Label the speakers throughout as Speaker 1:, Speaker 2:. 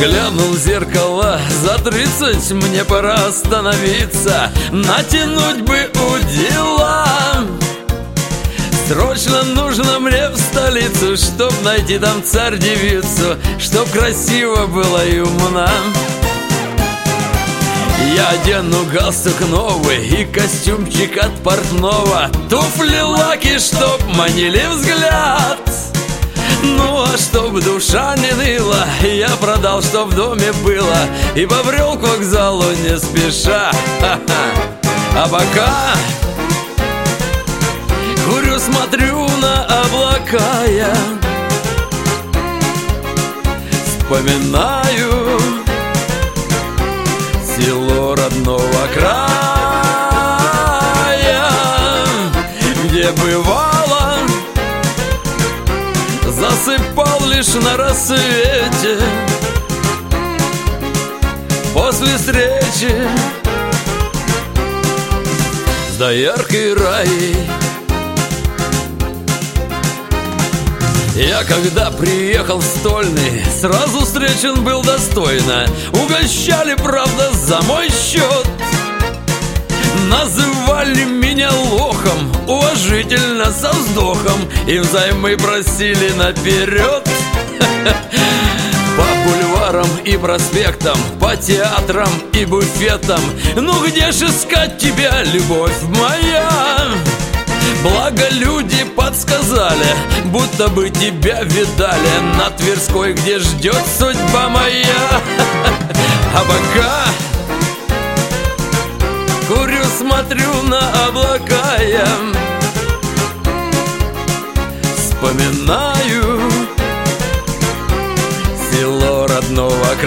Speaker 1: Глянул в зеркало, за 30 мне пора остановиться, натянуть бы удила. Срочно нужно мне в столицу, чтоб найти там царь-девицу, чтоб красиво была и умна. Я одену галстук новый и костюмчик от портного, туфли лаки, чтоб манили взгляд. Ну а чтоб душа не ныла, я продал, что в доме было, и побрел к вокзалу не спеша. А пока курю, смотрю на облака я, вспоминаю село родного края, где бывало засыпал лишь на рассвете. После встречи с дояркой Раей. Я когда приехал в Стольный, сразу встречен был достойно. Угощали, правда, за мой счет. Называли меня лохом, уважительно, со вздохом, и взаймы просили наперед. По бульварам и проспектам, по театрам и буфетам. Ну где ж искать тебя, любовь моя? Благо люди подсказали, будто бы тебя видали на Тверской, где ждет судьба моя. А пока курю, смотрю на облака я, вспоминаю село родного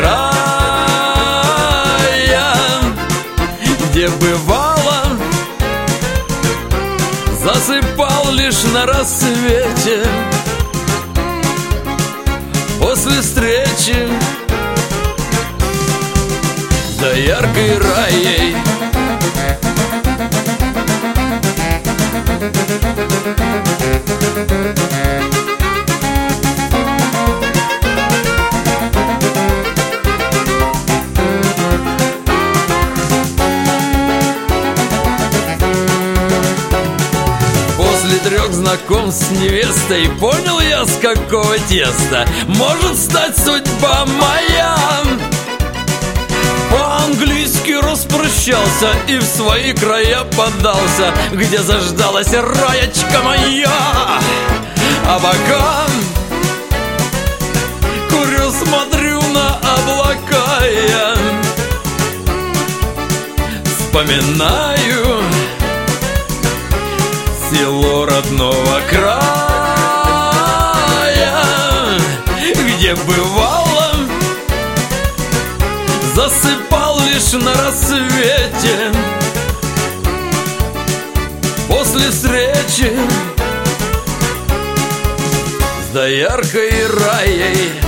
Speaker 1: края, где бывало засыпал лишь на рассвете. После встречи с дояркой Раей. После 3 знакомств с невестой понял я, с какого теста может стать судьба моя. По-английски распрощался и в свои края подался, где заждалась раечка моя. А пока курю, смотрю на облака я, вспоминаю село родного края, где бывало засыпал лишь на рассвете. После встречи с дояркой Раей.